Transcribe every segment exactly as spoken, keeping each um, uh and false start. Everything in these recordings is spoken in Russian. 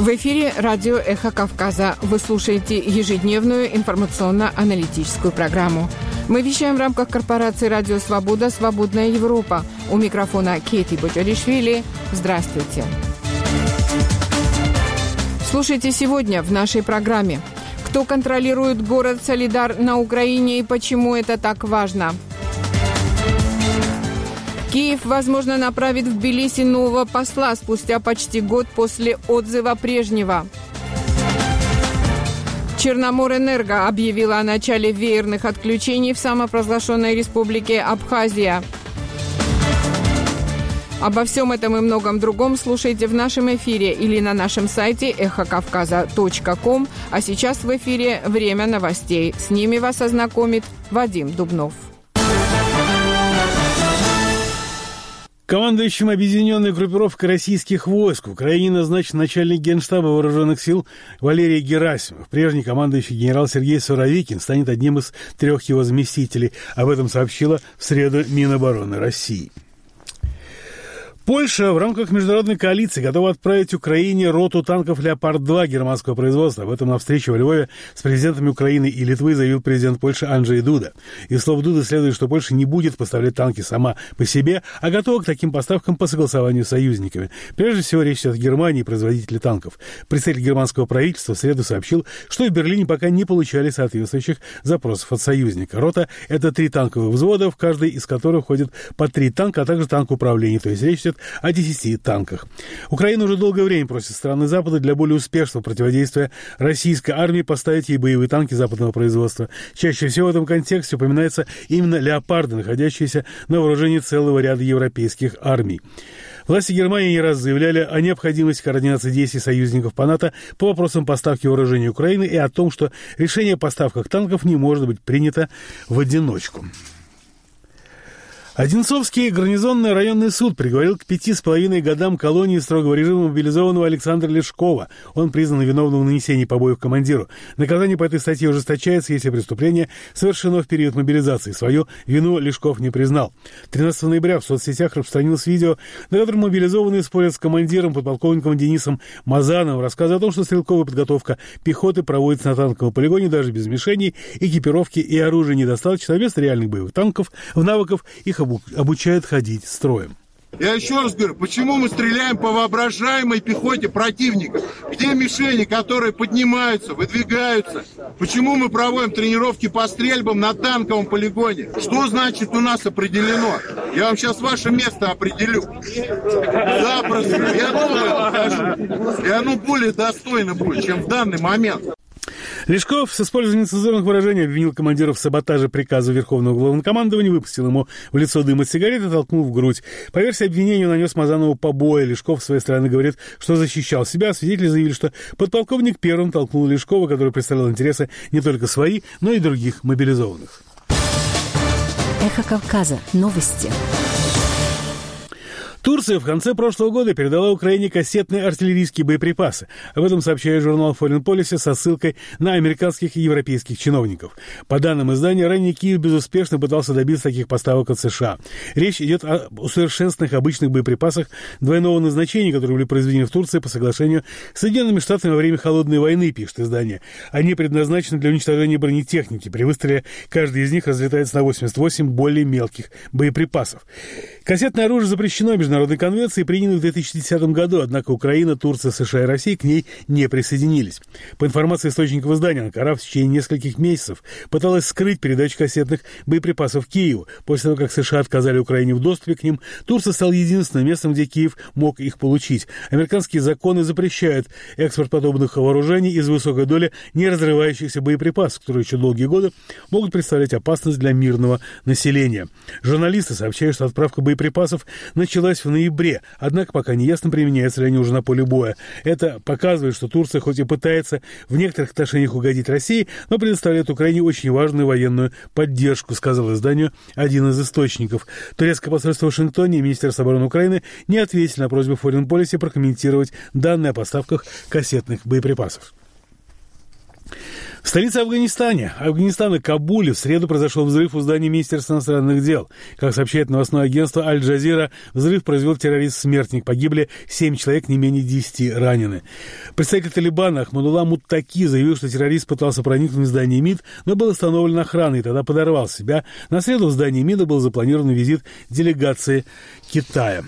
В эфире радио «Эхо Кавказа». Вы слушаете ежедневную информационно-аналитическую программу. Мы вещаем в рамках корпорации «Радио Свобода. Свободная Европа». У микрофона Кети Боджаришвили. Здравствуйте. Слушайте сегодня в нашей программе. Кто контролирует город Солидар на Украине и почему это так важно? Киев, возможно, направит в Тбилиси нового посла спустя почти год после отзыва прежнего. Черноморэнерго объявила о начале веерных отключений в самопровозглашенной республике Абхазия. Обо всем этом и многом другом слушайте в нашем эфире или на нашем сайте эхо кавказа точка ком. А сейчас в эфире время новостей. С ними вас ознакомит Вадим Дубнов. Командующим объединенной группировкой российских войск в Украине назначен начальник Генштаба Вооруженных сил Валерий Герасимов. Прежний командующий генерал Сергей Суровикин станет одним из трех его заместителей. Об этом сообщила в среду Минобороны России. Польша в рамках международной коалиции готова отправить Украине роту танков «Леопард-два» германского производства. Об этом на встрече во Львове с президентами Украины и Литвы заявил президент Польши Анджей Дуда. Из слов Дуды следует, что Польша не будет поставлять танки сама по себе, а готова к таким поставкам по согласованию с союзниками. Прежде всего, речь идет о Германии, производителе танков. Представитель германского правительства в среду сообщил, что в Берлине пока не получали соответствующих запросов от союзника. Рота – это три танковых взвода, в каждый из которых входит по три танка, а также танк управления, то есть речь идет о десяти танках. Украина уже долгое время просит страны Запада для более успешного противодействия российской армии поставить ей боевые танки западного производства. Чаще всего в этом контексте упоминаются именно «Леопарды», находящиеся на вооружении целого ряда европейских армий. Власти Германии не раз заявляли о необходимости координации действий союзников по НАТО по вопросам поставки вооружений Украины и о том, что решение о поставках танков не может быть принято в одиночку. Одинцовский гарнизонный районный суд приговорил к пяти с половиной годам колонии строгого режима мобилизованного Александра Лешкова. Он признан виновным в нанесении побоев командиру. Наказание по этой статье ужесточается, если преступление совершено в период мобилизации. Свою вину Лешков не признал. тринадцатого ноября в соцсетях распространилось видео, на котором мобилизованные спорят с командиром, подполковником Денисом Мазановым, рассказывая о том, что стрелковая подготовка пехоты проводится на танковом полигоне даже без мишеней, экипировки и оружия недостаточно, а вместо реальных боевых танков, в навыков их обучают ходить строем. Я еще раз говорю, почему мы стреляем по воображаемой пехоте противника? Где мишени, которые поднимаются, выдвигаются? Почему мы проводим тренировки по стрельбам на танковом полигоне? Что значит у нас определено? Я вам сейчас ваше место определю. Запросто. Я новое покажу. И оно более достойно будет, чем в данный момент. Лешков с использованием цензурных выражений обвинил командира в саботаже приказа Верховного Главнокомандования, выпустил ему в лицо дым от сигареты и толкнул в грудь. По версии обвинения, он нанес Мазанову побои. Лешков, с своей стороны, говорит, что защищал себя. Свидетели заявили, что подполковник первым толкнул Лешкова, который представлял интересы не только свои, но и других мобилизованных. Эхо Кавказа. Новости. Турция в конце прошлого года передала Украине кассетные артиллерийские боеприпасы. Об этом сообщает журнал Foreign Policy со ссылкой на американских и европейских чиновников. По данным издания, ранее Киев безуспешно пытался добиться таких поставок от США. Речь идет о усовершенствованных обычных боеприпасах двойного назначения, которые были произведены в Турции по соглашению с Соединенными Штатами во время Холодной войны, пишет издание. Они предназначены для уничтожения бронетехники. При выстреле каждый из них разлетается на восемьдесят восемь более мелких боеприпасов. Кассетное оружие запрещено международной конвенцией, принятой в две тысячи десятом году, однако Украина, Турция, США и Россия к ней не присоединились. По информации источников издания, Анкара в течение нескольких месяцев пыталась скрыть передачу кассетных боеприпасов Киеву. После того, как США отказали Украине в доступе к ним, Турция стала единственным местом, где Киев мог их получить. Американские законы запрещают экспорт подобных вооружений из-за высокой доли неразрывающихся боеприпасов, которые еще долгие годы могут представлять опасность для мирного населения. Журналисты сообщают, что отправка боеприпасов началась в ноябре, однако пока не ясно, применяются ли они уже на поле боя. Это показывает, что Турция хоть и пытается в некоторых отношениях угодить России, но предоставляет Украине очень важную военную поддержку, сказал изданию один из источников. Турецкое посольство в Вашингтоне и Министерство обороны Украины не ответили на просьбу Foreign Policy прокомментировать данные о поставках кассетных боеприпасов. В столице Афганистана, Афганистана, Кабуле, в среду произошел взрыв у здания Министерства иностранных дел. Как сообщает новостное агентство «Аль-Джазира», взрыв произвел террорист-смертник. Погибли семь человек, не менее десяти ранены. Представитель Талибана Ахмадулла Муттаки заявил, что террорист пытался проникнуть в здание МИД, но был остановлен охраной и тогда подорвал себя. На среду в здании МИДа был запланирован визит делегации Китая.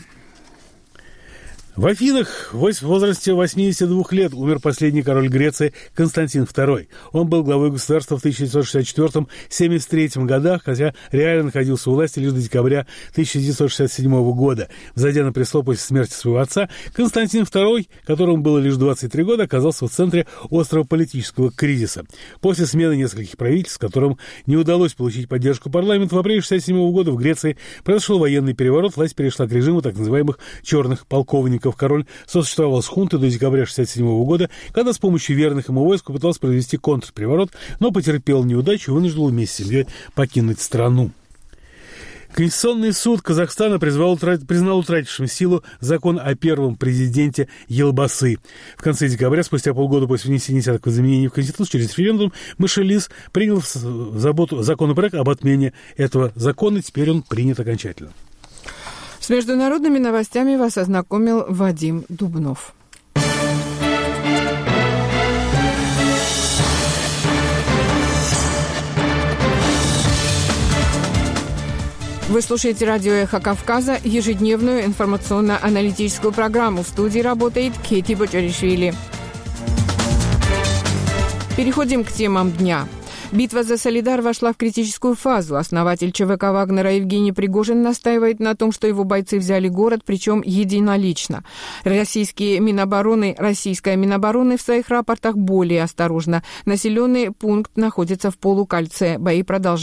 В Афинах в возрасте восьмидесяти двух лет умер последний король Греции Константин второй. Он был главой государства в тысяча девятьсот шестьдесят четвёртом — семьдесят третьем годах, хотя реально находился у власти лишь до декабря тысяча девятьсот шестьдесят седьмого года. Взойдя на престол после смерти своего отца, Константин второй, которому было лишь двадцать три года, оказался в центре острого политического кризиса. После смены нескольких правительств, которым не удалось получить поддержку парламента, в апреле шестьдесят седьмого года в Греции произошел военный переворот, власть перешла к режиму так называемых «черных полковников». Король сосуществовал с хунтой до декабря шестьдесят седьмого года, когда с помощью верных ему войск попытался провести контрпереворот, но потерпел неудачу и вынужден был вместе с семьей покинуть страну. Конституционный суд Казахстана призвал, признал утратившим силу закон о первом президенте Елбасы. В конце декабря, спустя полгода после внесения десятков изменений в Конституцию через референдум, Мышелис принял в заботу законопроект об отмене этого закона. Теперь он принят окончательно. С международными новостями вас ознакомил Вадим Дубнов. Вы слушаете радио «Эхо Кавказа», ежедневную информационно-аналитическую программу. В студии работает Кейти Бочаришвили. Переходим к темам дня. Битва за Солидар вошла в критическую фазу. Основатель ЧВК Вагнера Евгений Пригожин настаивает на том, что его бойцы взяли город, причем единолично. Российские Минобороны, российская Минобороны в своих рапортах более осторожно. Населенный пункт находится в полукольце. Бои продолжаются.